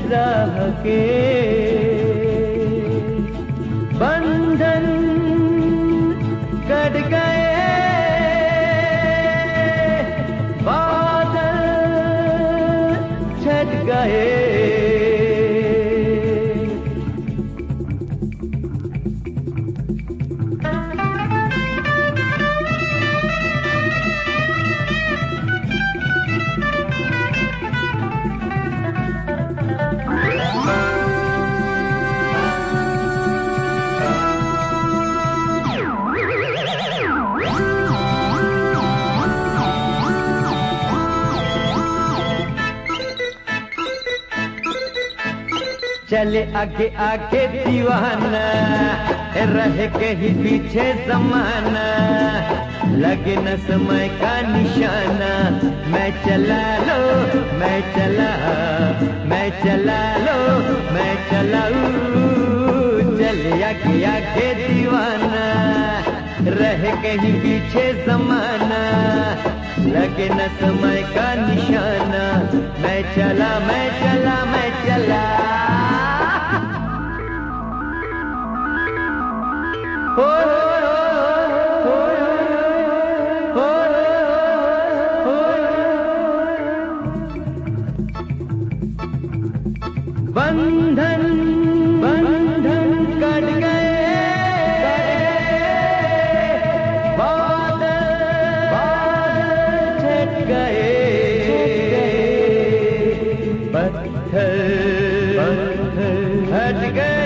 राह के बंधन कट गए, बादल छट गए। चले आगे आगे दीवाना, रह के ही पीछे जमाना, लगे न समय का निशाना। मैं चला लो मैं चला, मैं चला लो मैं चलाऊं। चले आगे आगे दीवाना, रह के ही पीछे जमाना, लगे न समय का निशाना। मैं चला मैं चला मैं चला। बंधन बंधन कट गए, बादल छट गए, पत्थर हट गए,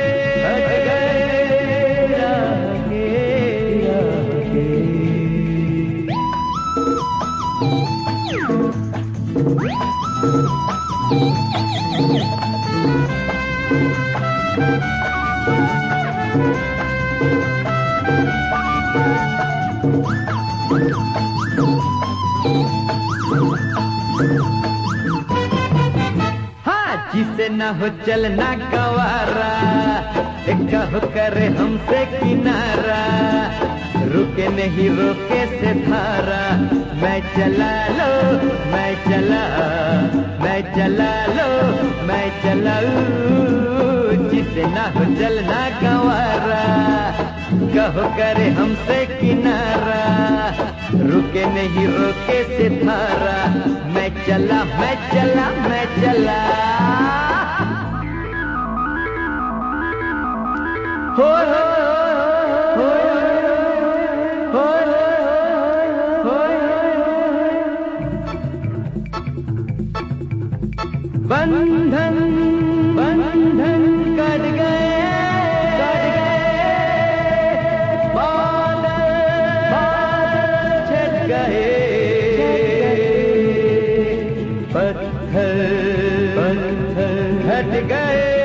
हाँ जिसे ना हो चलना गवारा, कहो करे हमसे किनारा, रुके नहीं रोके से धारा। मैं चला लो मैं चला, मैं चला लो मैं चलाऊं। जिसे ना हो चलना गवारा, कहो करे हमसे किनारा, रुके नहीं रोके से धारा। मैं चला मैं चला मैं चला। हो बंधन बंधन कट गए, बादल छट गए, पत्थर हट गए।